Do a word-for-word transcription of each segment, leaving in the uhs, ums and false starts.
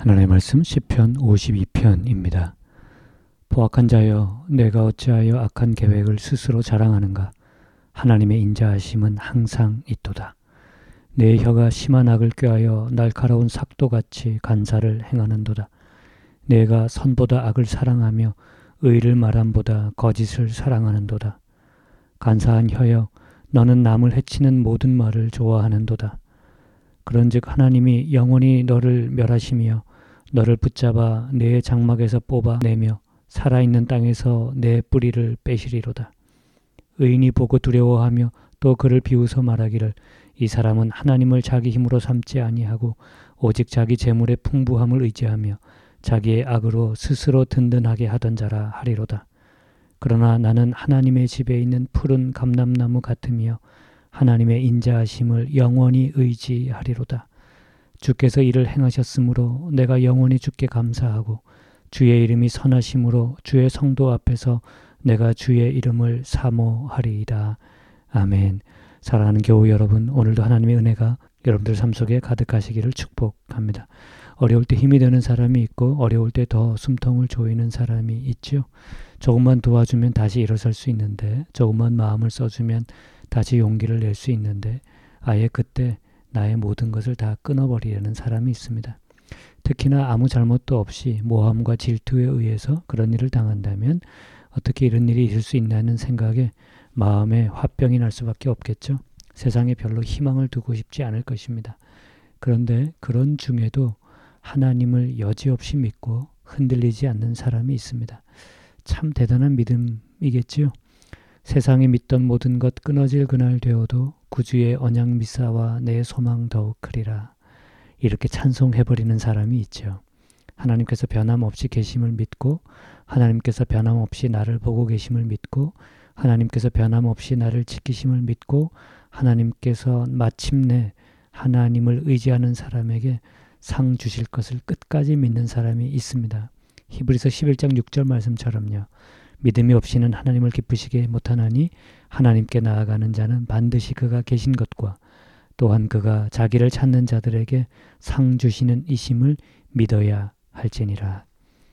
하나님의 말씀 시편 오십이 편입니다. 포악한 자여, 내가 어찌하여 악한 계획을 스스로 자랑하는가? 하나님의 인자하심은 항상 있도다. 내 혀가 심한 악을 꾀하여 날카로운 삭도같이 간사를 행하는도다. 내가 선보다 악을 사랑하며 의를 말함보다 거짓을 사랑하는도다. 간사한 혀여, 너는 남을 해치는 모든 말을 좋아하는도다. 그런즉 하나님이 영원히 너를 멸하시며 너를 붙잡아 내 장막에서 뽑아내며 살아있는 땅에서 내 뿌리를 빼시리로다. 의인이 보고 두려워하며 또 그를 비웃어 말하기를 이 사람은 하나님을 자기 힘으로 삼지 아니하고 오직 자기 재물의 풍부함을 의지하며 자기의 악으로 스스로 든든하게 하던 자라 하리로다. 그러나 나는 하나님의 집에 있는 푸른 감람나무 같으며 하나님의 인자하심을 영원히 의지하리로다. 주께서 이를 행하셨으므로 내가 영원히 주께 감사하고 주의 이름이 선하심으로 주의 성도 앞에서 내가 주의 이름을 사모하리이다. 아멘. 사랑하는 교우 여러분, 오늘도 하나님의 은혜가 여러분들 삶 속에 가득하시기를 축복합니다. 어려울 때 힘이 되는 사람이 있고 어려울 때 더 숨통을 조이는 사람이 있죠. 조금만 도와주면 다시 일어설 수 있는데, 조금만 마음을 써주면 다시 용기를 낼 수 있는데, 아예 그때 나의 모든 것을 다 끊어버리려는 사람이 있습니다. 특히나 아무 잘못도 없이 모함과 질투에 의해서 그런 일을 당한다면 어떻게 이런 일이 있을 수 있나는 생각에 마음에 화병이 날 수밖에 없겠죠. 세상에 별로 희망을 두고 싶지 않을 것입니다. 그런데 그런 중에도 하나님을 여지없이 믿고 흔들리지 않는 사람이 있습니다. 참 대단한 믿음이겠지요. 세상에 믿던 모든 것 끊어질 그날 되어도 구주의 언약 미사와 내 소망 더욱 크리라. 이렇게 찬송해버리는 사람이 있죠. 하나님께서 변함없이 계심을 믿고, 하나님께서 변함없이 나를 보고 계심을 믿고, 하나님께서 변함없이 나를 지키심을 믿고, 하나님께서 마침내 하나님을 의지하는 사람에게 상 주실 것을 끝까지 믿는 사람이 있습니다. 히브리서 십일 장 육 절 말씀처럼요. 믿음이 없이는 하나님을 기쁘시게 못하나니 하나님께 나아가는 자는 반드시 그가 계신 것과 또한 그가 자기를 찾는 자들에게 상 주시는 이심을 믿어야 할지니라.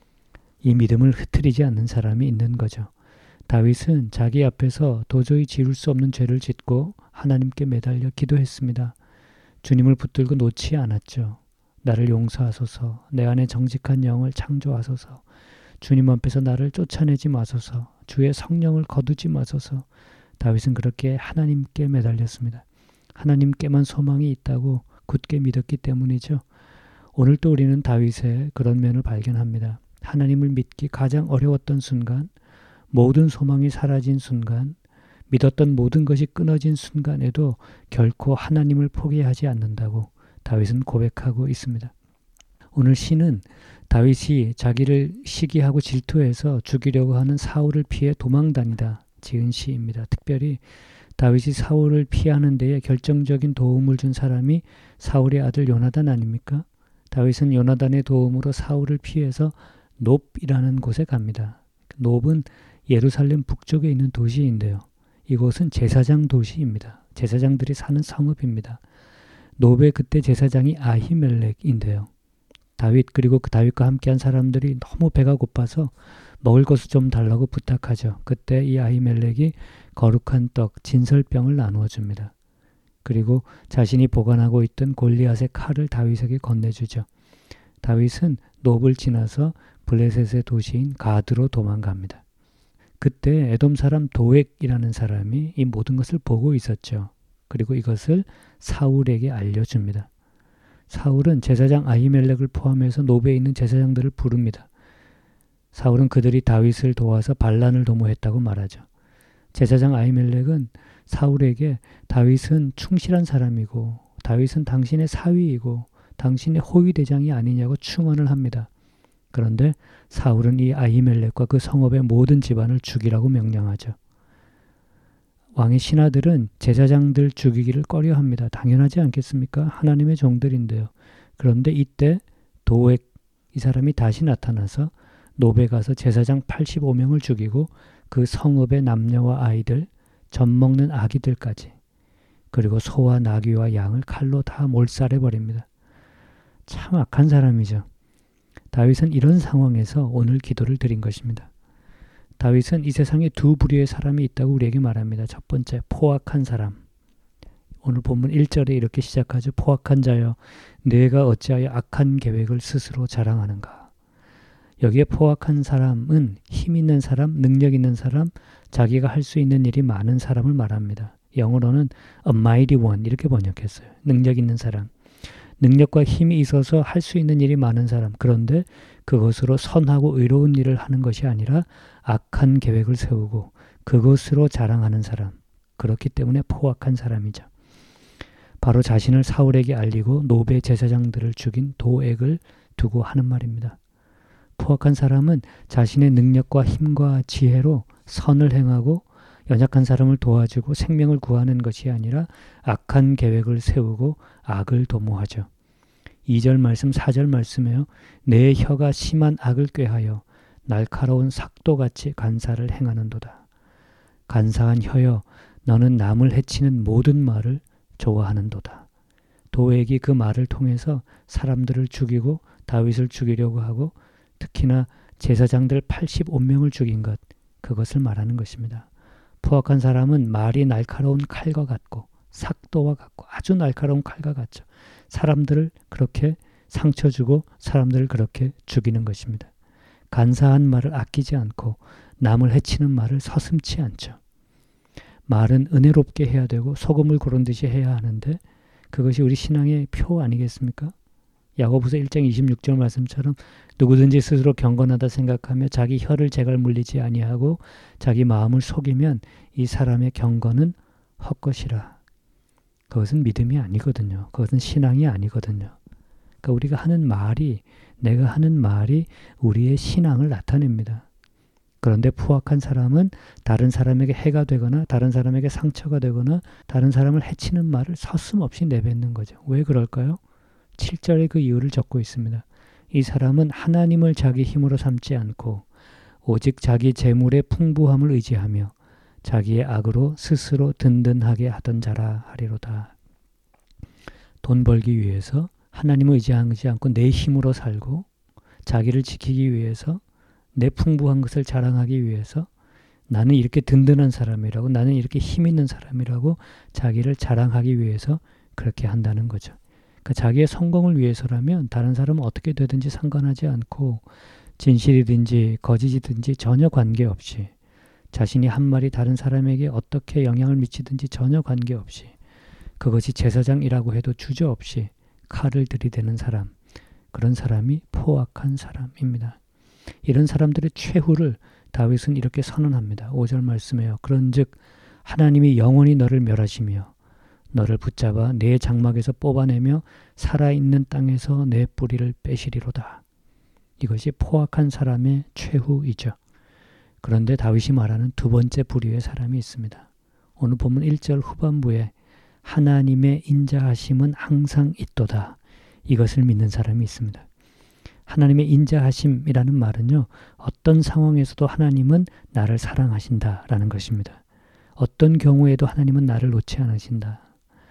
이 믿음을 흐트리지 않는 사람이 있는 거죠. 다윗은 자기 앞에서 도저히 지울 수 없는 죄를 짓고 하나님께 매달려 기도했습니다. 주님을 붙들고 놓지 않았죠. 나를 용서하소서, 내 안에 정직한 영을 창조하소서, 주님 앞에서 나를 쫓아내지 마소서, 주의 성령을 거두지 마소서. 다윗은 그렇게 하나님께 매달렸습니다. 하나님께만 소망이 있다고 굳게 믿었기 때문이죠. 오늘 또 우리는 다윗의 그런 면을 발견합니다. 하나님을 믿기 가장 어려웠던 순간, 모든 소망이 사라진 순간, 믿었던 모든 것이 끊어진 순간에도 결코 하나님을 포기하지 않는다고 다윗은 고백하고 있습니다. 오늘 시는 다윗이 자기를 시기하고 질투해서 죽이려고 하는 사울을 피해 도망다니다 지은 시입니다. 특별히 다윗이 사울을 피하는 데에 결정적인 도움을 준 사람이 사울의 아들 요나단 아닙니까? 다윗은 요나단의 도움으로 사울을 피해서 놉이라는 곳에 갑니다. 놉은 예루살렘 북쪽에 있는 도시인데요. 이곳은 제사장 도시입니다. 제사장들이 사는 성읍입니다. 놉의 그때 제사장이 아히멜렉인데요. 다윗 그리고 그 다윗과 함께한 사람들이 너무 배가 고파서 먹을 것을 좀 달라고 부탁하죠. 그때 이 아히멜렉이 거룩한 떡, 진설병을 나누어 줍니다. 그리고 자신이 보관하고 있던 골리앗의 칼을 다윗에게 건네주죠. 다윗은 놉을 지나서 블레셋의 도시인 가드로 도망갑니다. 그때 에돔 사람 도액이라는 사람이 이 모든 것을 보고 있었죠. 그리고 이것을 사울에게 알려줍니다. 사울은 제사장 아히멜렉을 포함해서 놉에 있는 제사장들을 부릅니다. 사울은 그들이 다윗을 도와서 반란을 도모했다고 말하죠. 제사장 아히멜렉은 사울에게 다윗은 충실한 사람이고 다윗은 당신의 사위이고 당신의 호위대장이 아니냐고 충언을 합니다. 그런데 사울은 이 아히멜렉과 그 성읍의 모든 집안을 죽이라고 명령하죠. 왕의 신하들은 제사장들 죽이기를 꺼려합니다. 당연하지 않겠습니까? 하나님의 종들인데요. 그런데 이때 도액 이 사람이 다시 나타나서 놉에 가서 제사장 팔십오 명을 죽이고 그 성읍의 남녀와 아이들, 젖 먹는 아기들까지, 그리고 소와 나귀와 양을 칼로 다 몰살해버립니다. 참 악한 사람이죠. 다윗은 이런 상황에서 오늘 기도를 드린 것입니다. 다윗은 이 세상에 두 부류의 사람이 있다고 우리에게 말합니다. 첫 번째, 포악한 사람. 오늘 본문 일 절에 이렇게 시작하죠. 포악한 자여, 내가 어찌하여 악한 계획을 스스로 자랑하는가. 여기에 포악한 사람은 힘 있는 사람, 능력 있는 사람, 자기가 할 수 있는 일이 많은 사람을 말합니다. 영어로는 a mighty one 이렇게 번역했어요. 능력 있는 사람. 능력과 힘이 있어서 할 수 있는 일이 많은 사람. 그런데 그것으로 선하고 의로운 일을 하는 것이 아니라 악한 계획을 세우고 그것으로 자랑하는 사람. 그렇기 때문에 포악한 사람이죠. 바로 자신을 사울에게 알리고 노베 제사장들을 죽인 도액을 두고 하는 말입니다. 포악한 사람은 자신의 능력과 힘과 지혜로 선을 행하고 연약한 사람을 도와주고 생명을 구하는 것이 아니라 악한 계획을 세우고 악을 도모하죠. 이 절 말씀, 사 절 말씀에요. 내 혀가 심한 악을 꾀하여 날카로운 삭도같이 간사를 행하는도다. 간사한 혀여, 너는 남을 해치는 모든 말을 좋아하는도다. 도액이 그 말을 통해서 사람들을 죽이고 다윗을 죽이려고 하고 특히나 제사장들 팔십오 명을 죽인 것, 그것을 말하는 것입니다. 포악한 사람은 말이 날카로운 칼과 같고 삭도와 같고 아주 날카로운 칼과 같죠. 사람들을 그렇게 상처 주고 사람들을 그렇게 죽이는 것입니다. 간사한 말을 아끼지 않고 남을 해치는 말을 서슴지 않죠. 말은 은혜롭게 해야 되고 소금을 고른 듯이 해야 하는데 그것이 우리 신앙의 표 아니겠습니까? 야고보서 일 장 이십육 절 말씀처럼 누구든지 스스로 경건하다 생각하며 자기 혀를 제갈 물리지 아니하고 자기 마음을 속이면 이 사람의 경건은 헛것이라. 그것은 믿음이 아니거든요. 그것은 신앙이 아니거든요. 그러니까 우리가 하는 말이, 내가 하는 말이 우리의 신앙을 나타냅니다. 그런데 포악한 사람은 다른 사람에게 해가 되거나 다른 사람에게 상처가 되거나 다른 사람을 해치는 말을 서슴없이 내뱉는 거죠. 왜 그럴까요? 칠 절에 그 이유를 적고 있습니다. 이 사람은 하나님을 자기 힘으로 삼지 않고 오직 자기 재물의 풍부함을 의지하며 자기의 악으로 스스로 든든하게 하던 자라 하리로다. 돈 벌기 위해서 하나님을 의지하지 않고 내 힘으로 살고 자기를 지키기 위해서 내 풍부한 것을 자랑하기 위해서 나는 이렇게 든든한 사람이라고, 나는 이렇게 힘 있는 사람이라고 자기를 자랑하기 위해서 그렇게 한다는 거죠. 그러니까 자기의 성공을 위해서라면 다른 사람은 어떻게 되든지 상관하지 않고 진실이든지 거짓이든지 전혀 관계없이 자신이 한 말이 다른 사람에게 어떻게 영향을 미치든지 전혀 관계없이 그것이 제사장이라고 해도 주저없이 칼을 들이대는 사람, 그런 사람이 포악한 사람입니다. 이런 사람들의 최후를 다윗은 이렇게 선언합니다. 오 절 말씀에요. 그런즉 하나님이 영원히 너를 멸하시며 너를 붙잡아 내 장막에서 뽑아내며 살아있는 땅에서 내 뿌리를 빼시리로다. 이것이 포악한 사람의 최후이죠. 그런데 다윗이 말하는 두 번째 부류의 사람이 있습니다. 오늘 본문 일 절 후반부에 하나님의 인자하심은 항상 있도다. 이것을 믿는 사람이 있습니다. 하나님의 인자하심이라는 말은요, 어떤 상황에서도 하나님은 나를 사랑하신다라는 것입니다. 어떤 경우에도 하나님은 나를 놓지 않으신다.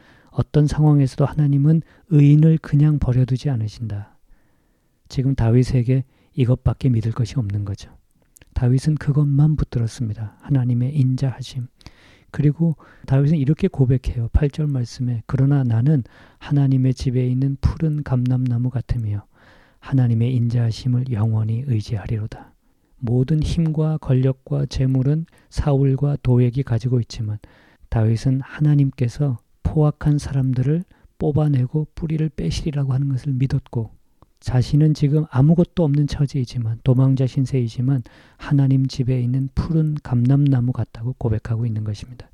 어떤 상황에서도 하나님은 의인을 그냥 버려두지 않으신다. 지금 다윗에게 이것밖에 믿을 것이 없는 거죠. 다윗은 그것만 붙들었습니다. 하나님의 인자하심. 그리고 다윗은 이렇게 고백해요. 팔 절 말씀에 그러나 나는 하나님의 집에 있는 푸른 감람나무 같으며 하나님의 인자하심을 영원히 의지하리로다. 모든 힘과 권력과 재물은 사울과 도액이 가지고 있지만 다윗은 하나님께서 포악한 사람들을 뽑아내고 뿌리를 빼시리라고 하는 것을 믿었고 자신은 지금 아무것도 없는 처지이지만 도망자 신세이지만 하나님 집에 있는 푸른 감람나무 같다고 고백하고 있는 것입니다.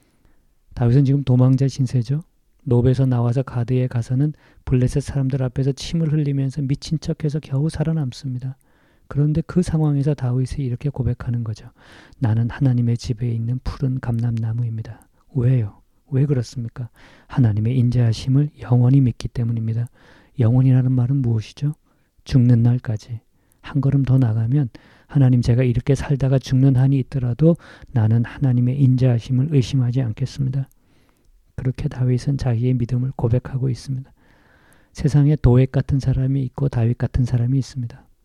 다윗은 지금 도망자 신세죠. 노베에서 나와서 가드에 가서는 블레셋 사람들 앞에서 침을 흘리면서 미친 척해서 겨우 살아남습니다. 그런데 그 상황에서 다윗이 이렇게 고백하는 거죠. 나는 하나님의 집에 있는 푸른 감람나무입니다. 왜요? 왜 그렇습니까? 하나님의 인자하심을 영원히 믿기 때문입니다. 영원이라는 말은 무엇이죠? 죽는 날까지. 한 걸음 더 나가면 하나님 제가 이렇게 살다가 죽는 한이 있더라도 나는 하나님의 인자하심을 의심하지 않겠습니다. 그렇게 다윗은 자기의 믿음을 고백하고 있습니다. 세상에 도액 같은 사람이 있고 다윗 같은 사람이 있습니다.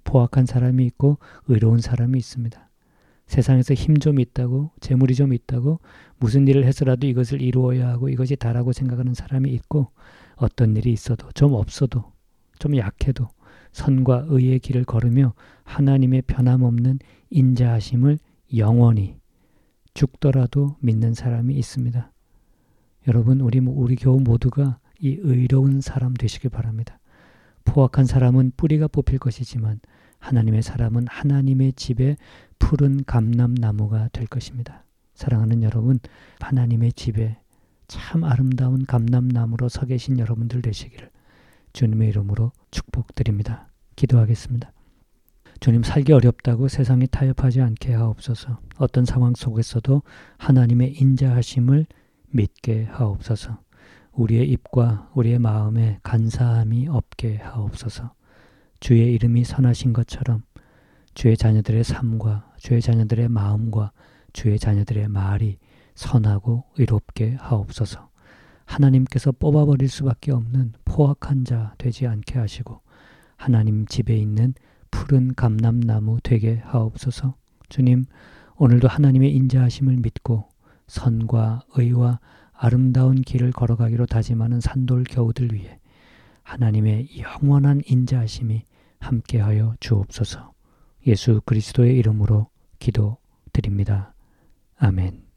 포악한 사람이 있고 의로운 사람이 있습니다. 세상에서 힘 좀 있다고, 재물이 좀 있다고 무슨 일을 해서라도 이것을 이루어야 하고 이것이 다라고 생각하는 사람이 있고, 어떤 일이 있어도 좀 없어도 좀 약해도 선과 의의 길을 걸으며 하나님의 변함없는 인자하심을 영원히 죽더라도 믿는 사람이 있습니다. 여러분, 우리, 우리 교우 모두가 이 의로운 사람 되시길 바랍니다. 포악한 사람은 뿌리가 뽑힐 것이지만 하나님의 사람은 하나님의 집에 푸른 감람나무가 될 것입니다. 사랑하는 여러분, 하나님의 집에 참 아름다운 감람나무로 서 계신 여러분들 되시기를 주님의 이름으로 축복드립니다. 기도하겠습니다. 주님, 살기 어렵다고 세상에 타협하지 않게 하옵소서. 어떤 상황 속에서도 하나님의 인자하심을 믿게 하옵소서. 우리의 입과 우리의 마음에 간사함이 없게 하옵소서. 주의 이름이 선하신 것처럼 주의 자녀들의 삶과 주의 자녀들의 마음과 주의 자녀들의 말이 선하고 의롭게 하옵소서. 하나님께서 뽑아버릴 수밖에 없는 포악한 자 되지 않게 하시고 하나님 집에 있는 푸른 감람나무 되게 하옵소서. 주님, 오늘도 하나님의 인자하심을 믿고 선과 의와 아름다운 길을 걸어가기로 다짐하는 산돌 교우들 위해 하나님의 영원한 인자하심이 함께하여 주옵소서. 예수 그리스도의 이름으로 기도드립니다. 아멘.